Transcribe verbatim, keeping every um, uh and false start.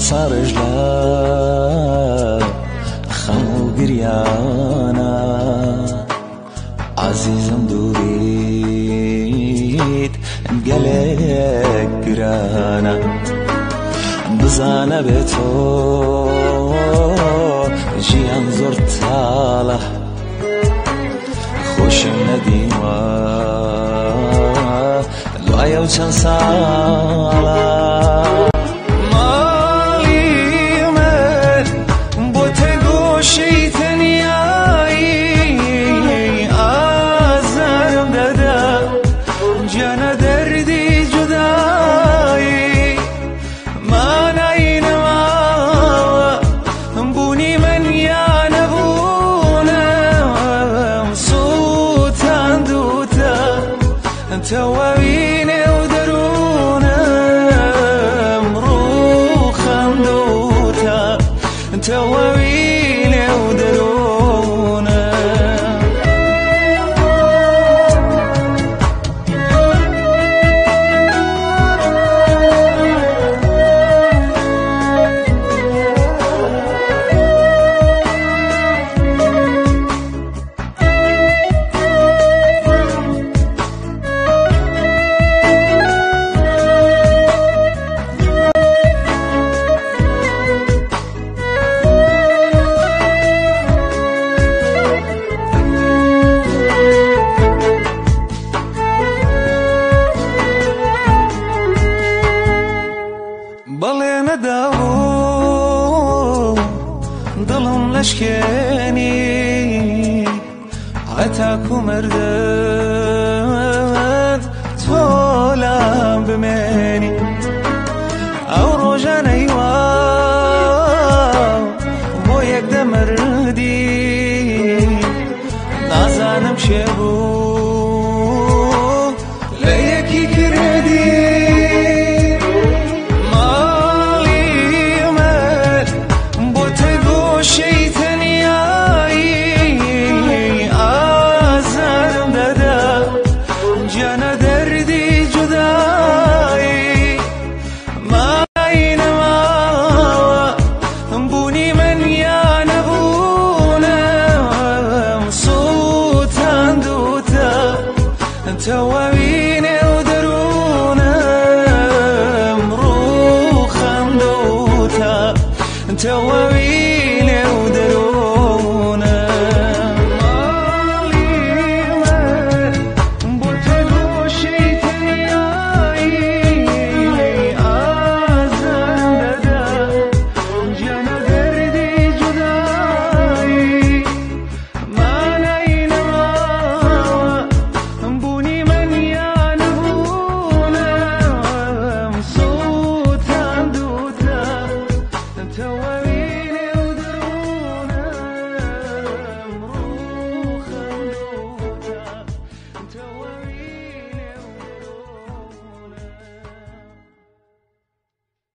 رجلا خمو گریانا عزیزم دوریت گلک گرانا بزانه به تو جیان زور تاله خوشم ندیما لایو چند ساله تواويني ودرونا مروخا مدوتا تواويني ودرونا بلين داو ضلهم لشكاني عتاكو مردد تولا بماني او روجان ايوا بو يقدر مردي نازانم شبو ليكي كردي تواويني ودرونا مروخا مدوتا تواويني